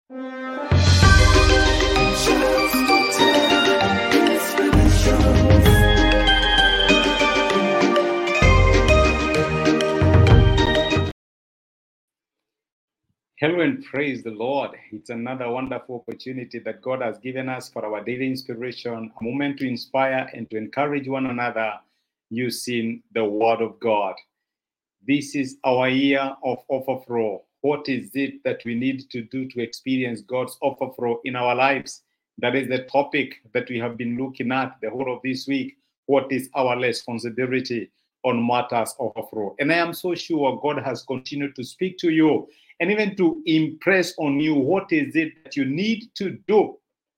Hello and praise the Lord. It's another wonderful opportunity that God has given us for our daily inspiration, a moment to inspire and to encourage one another using the Word of God. This is our year of overflow. What is it that we need to do to experience God's overflow in our lives? That is the topic that we have been looking at the whole of this week. What is our responsibility on matters of overflow? And I am so sure God has continued to speak to you and even to impress on you what is it that you need to do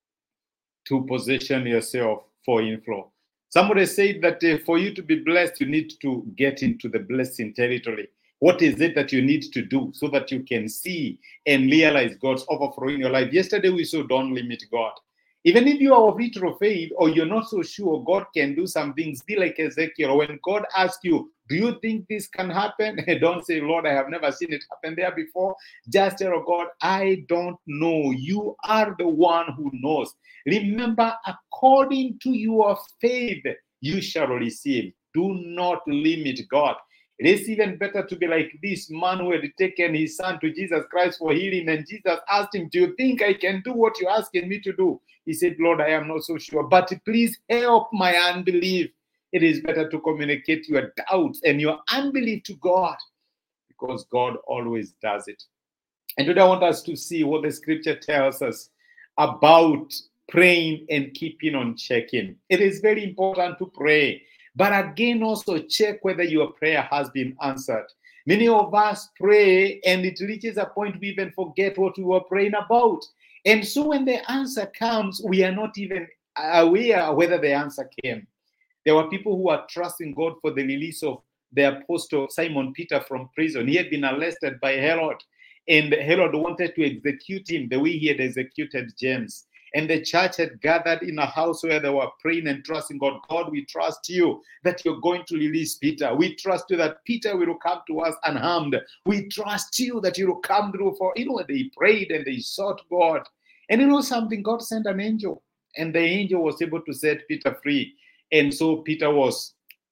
to position yourself for inflow. Somebody said that for you to be blessed, you need to get into the blessing territory. What is it that you need to do so that you can see and realize God's overflow in your life? Yesterday we saw don't limit God. Even if you are of little faith or you're not so sure God can do some things, be like Ezekiel. When God asks you, do you think this can happen? Don't say, Lord, I have never seen it happen there before. Just tell God, I don't know. You are the one who knows. Remember, according to your faith, you shall receive. Do not limit God. It is even better to be like this man who had taken his son to Jesus Christ for healing, and Jesus asked him, do you think I can do what you're asking me to do? He said, Lord, I am not so sure, but please help my unbelief. It is better to communicate your doubts and your unbelief to God, because God always does it. And today I want us to see what the scripture tells us about praying and keeping on checking. It is very important to pray, but again, also check whether your prayer has been answered. Many of us pray and it reaches a point we even forget what we were praying about. And so when the answer comes, we are not even aware whether the answer came. There were people who were trusting God for the release of the apostle Simon Peter from prison. He had been arrested by Herod, and Herod wanted to execute him the way he had executed James. And the church had gathered in a house where they were praying and trusting God. God, we trust you that you're going to release Peter. We trust you that Peter will come to us unharmed. We trust you that you will come through for, they prayed and they sought God. And something, God sent an angel, and the angel was able to set Peter free. And so Peter was,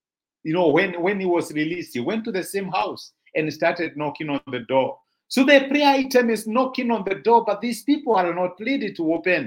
when he was released, he went to the same house and started knocking on the door. So the prayer item is knocking on the door, but these people are not ready to open.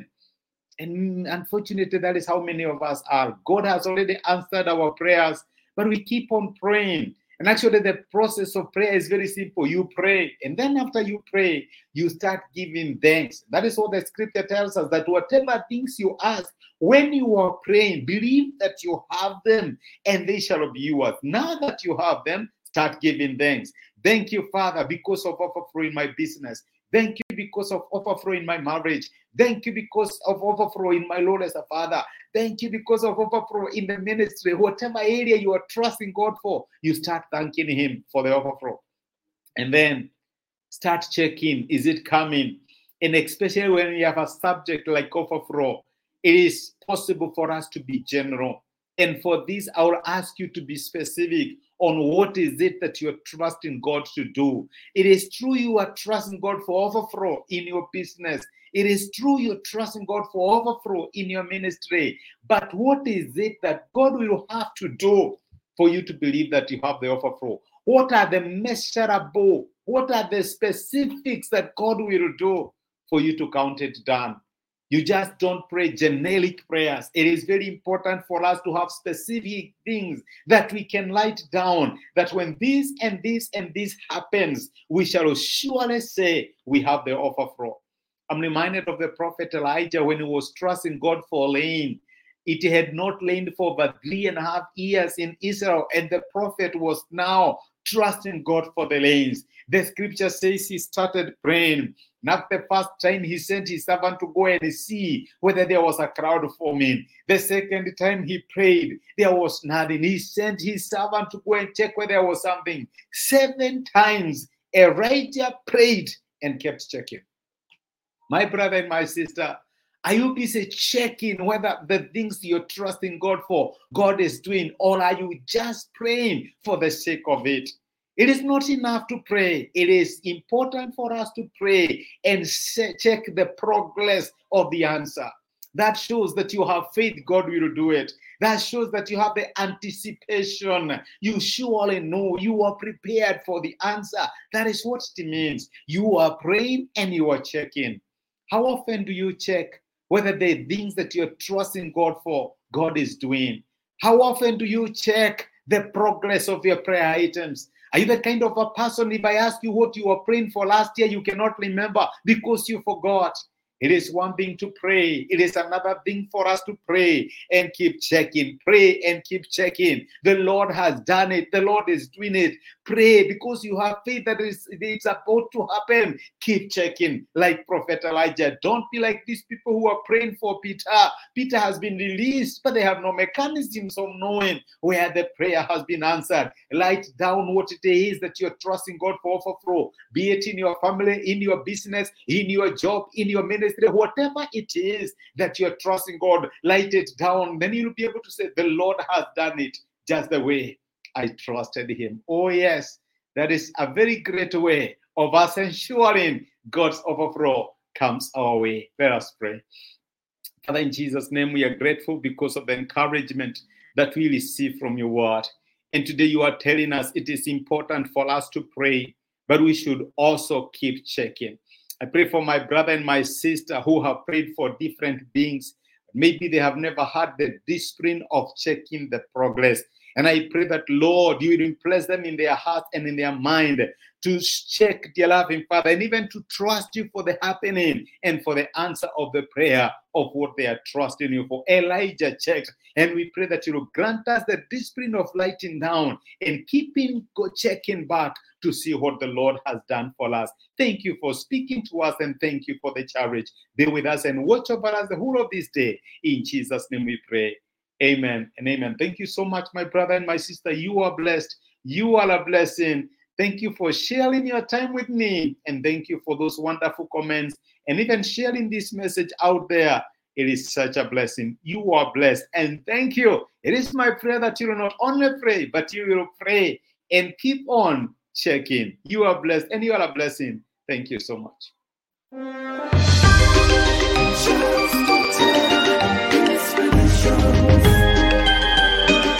And unfortunately, that is how many of us are. God has already answered our prayers, but we keep on praying. And actually, the process of prayer is very simple. You pray, and then after you pray, you start giving thanks. That is what the scripture tells us, that whatever things you ask, when you are praying, believe that you have them, and they shall be yours. Now that you have them, start giving thanks. Thank you, Father, because of overflow in my business. Thank you because of overflow in my marriage. Thank you because of overflow in my Lord as a Father. Thank you because of overflow in the ministry. Whatever area you are trusting God for, you start thanking Him for the overflow. And then start checking, is it coming? And especially when you have a subject like overflow, it is possible for us to be general. And for this, I will ask you to be specific on what is it that you're trusting God to do. It is true you are trusting God for overflow in your business. It is true you're trusting God for overflow in your ministry. But what is it that God will have to do for you to believe that you have the overflow? What are the measurable? What are the specifics that God will do for you to count it done? You just don't pray generic prayers. It is very important for us to have specific things that we can write down, that when this and this and this happens, we shall surely say we have the overflow. I'm reminded of the prophet Elijah when he was trusting God for rain. It had not rained for about 3.5 years in Israel, and the prophet was now trusting God for the rains. The scripture says he started praying. Not the first time he sent his servant to go and see whether there was a crowd forming. The second time he prayed, there was nothing. He sent his servant to go and check whether there was something. 7 times Elijah prayed and kept checking. My brother and my sister, are you busy checking whether the things you're trusting God for, God is doing, or are you just praying for the sake of it? It is not enough to pray. It is important for us to pray and check the progress of the answer. That shows that you have faith God will do it. That shows that you have the anticipation. You surely know you are prepared for the answer. That is what it means. You are praying and you are checking. How often do you check whether the things that you're trusting God for, God is doing? How often do you check the progress of your prayer items? Are you the kind of a person, if I ask you what you were praying for last year, you cannot remember because you forgot? It is one thing to pray. It is another thing for us to pray and keep checking. Pray and keep checking. The Lord has done it. The Lord is doing it. Pray because you have faith that it's about to happen. Keep checking like Prophet Elijah. Don't be like these people who are praying for Peter. Peter has been released, but they have no mechanisms of knowing where the prayer has been answered. Write down what it is that you're trusting God for overflow, be it in your family, in your business, in your job, in your ministry. Whatever it is that you're trusting God, write it down. Then you'll be able to say, the Lord has done it just the way I trusted him. Oh, yes, that is a very great way of us ensuring God's overflow comes our way. Let us pray. Father, in Jesus' name, we are grateful because of the encouragement that we receive from your word. And today you are telling us it is important for us to pray, but we should also keep checking. I pray for my brother and my sister who have prayed for different things. Maybe they have never had the discipline of checking the progress. And I pray that, Lord, you will impress them in their heart and in their mind to check, dear loving Father, and even to trust you for the happening and for the answer of the prayer of what they are trusting you for. Elijah checked, and we pray that you will grant us the discipline of writing down and keeping checking back to see what the Lord has done for us. Thank you for speaking to us, and thank you for the charge. Be with us and watch over us the whole of this day. In Jesus' name we pray. Amen and amen. Thank you so much, my brother and my sister. You are blessed. You are a blessing. Thank you for sharing your time with me. And thank you for those wonderful comments and even sharing this message out there. It is such a blessing. You are blessed. And thank you. It is my prayer that you will not only pray, but you will pray and keep on checking. You are blessed and you are a blessing. Thank you so much.